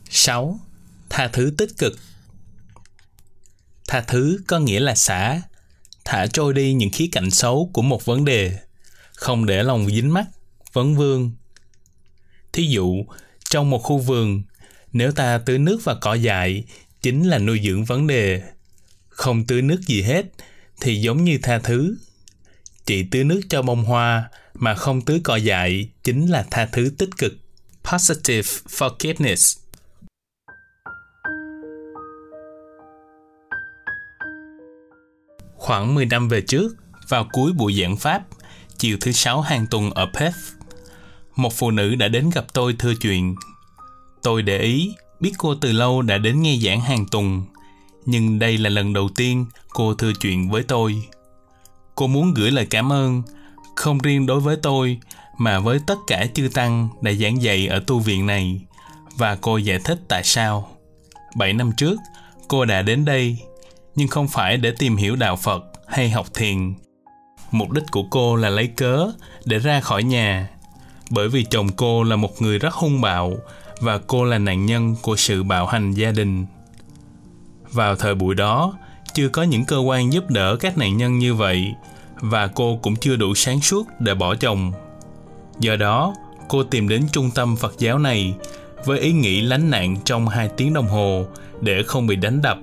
6. Tha thứ tích cực. Tha thứ có nghĩa là xả, thả trôi đi những khía cạnh xấu của một vấn đề, không để lòng dính mắc, vấn vương. Thí dụ, trong một khu vườn, nếu ta tưới nước vào cỏ dại, chính là nuôi dưỡng vấn đề. Không tưới nước gì hết, thì giống như tha thứ. Chỉ tưới nước cho bông hoa, mà không tưới cỏ dại, chính là tha thứ tích cực. Positive forgiveness. Khoảng 10 năm về trước, vào cuối buổi giảng pháp, chiều thứ 6 hàng tuần ở Perth, một phụ nữ đã đến gặp tôi thưa chuyện. Tôi để ý, biết cô từ lâu đã đến nghe giảng hàng tuần, nhưng đây là lần đầu tiên cô thưa chuyện với tôi. Cô muốn gửi lời cảm ơn, không riêng đối với tôi, mà với tất cả chư tăng đã giảng dạy ở tu viện này, và cô giải thích tại sao. 7 năm trước, cô đã đến đây, nhưng không phải để tìm hiểu đạo Phật hay học thiền. Mục đích của cô là lấy cớ để ra khỏi nhà, bởi vì chồng cô là một người rất hung bạo và cô là nạn nhân của sự bạo hành gia đình. Vào thời buổi đó, chưa có những cơ quan giúp đỡ các nạn nhân như vậy, và cô cũng chưa đủ sáng suốt để bỏ chồng. Do đó, cô tìm đến trung tâm Phật giáo này với ý nghĩ lánh nạn trong 2 tiếng đồng hồ để không bị đánh đập.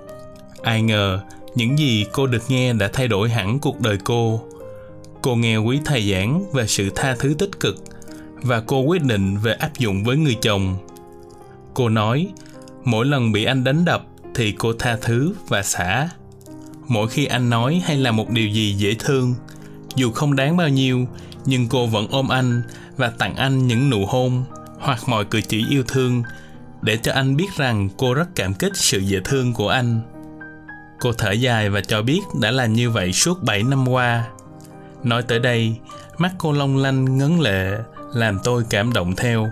Ai ngờ, những gì cô được nghe đã thay đổi hẳn cuộc đời cô. Cô nghe quý thầy giảng về sự tha thứ tích cực, và cô quyết định về áp dụng với người chồng. Cô nói, mỗi lần bị anh đánh đập thì cô tha thứ và xả. Mỗi khi anh nói hay làm một điều gì dễ thương, dù không đáng bao nhiêu, nhưng cô vẫn ôm anh và tặng anh những nụ hôn hoặc mọi cử chỉ yêu thương để cho anh biết rằng cô rất cảm kích sự dễ thương của anh. Cô thở dài và cho biết đã làm như vậy suốt 7 năm qua. Nói tới đây, mắt cô long lanh ngấn lệ, làm tôi cảm động theo.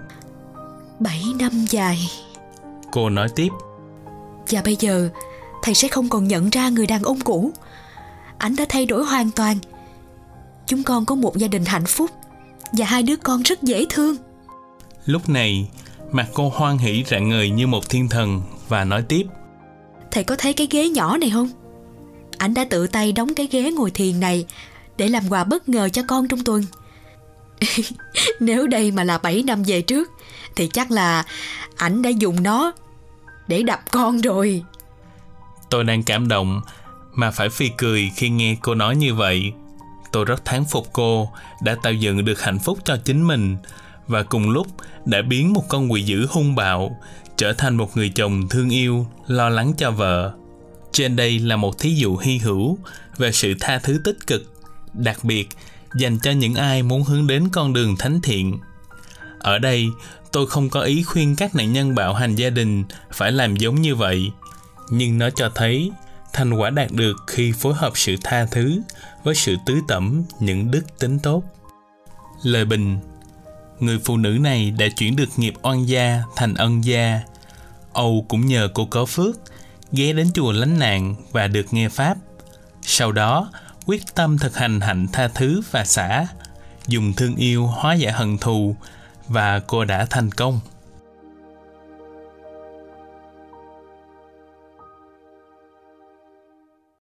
7 năm dài. Cô nói tiếp. Và bây giờ, thầy sẽ không còn nhận ra người đàn ông cũ. Anh đã thay đổi hoàn toàn. Chúng con có một gia đình hạnh phúc và 2 đứa con rất dễ thương. Lúc này, mặt cô hoan hỉ rạng ngời như một thiên thần và nói tiếp. Thầy có thấy cái ghế nhỏ này không? Anh đã tự tay đóng cái ghế ngồi thiền này để làm quà bất ngờ cho con trong tuần. Nếu đây mà là 7 năm về trước thì chắc là ảnh đã dùng nó để đập con rồi. Tôi đang cảm động mà phải phì cười khi nghe cô nói như vậy. Tôi rất thán phục cô đã tạo dựng được hạnh phúc cho chính mình, và cùng lúc đã biến một con quỷ dữ hung bạo trở thành một người chồng thương yêu, lo lắng cho vợ. Trên đây là một thí dụ hy hữu về sự tha thứ tích cực, đặc biệt dành cho những ai muốn hướng đến con đường thánh thiện. Ở đây, tôi không có ý khuyên các nạn nhân bạo hành gia đình phải làm giống như vậy, nhưng nó cho thấy thành quả đạt được khi phối hợp sự tha thứ với sự tưới tẩm những đức tính tốt. Lời bình: người phụ nữ này đã chuyển được nghiệp oan gia thành ân gia. Âu cũng nhờ cô có phước, ghé đến chùa lánh nạn và được nghe pháp. Sau đó, quyết tâm thực hành hạnh tha thứ và xả, dùng thương yêu hóa giải hận thù, và cô đã thành công.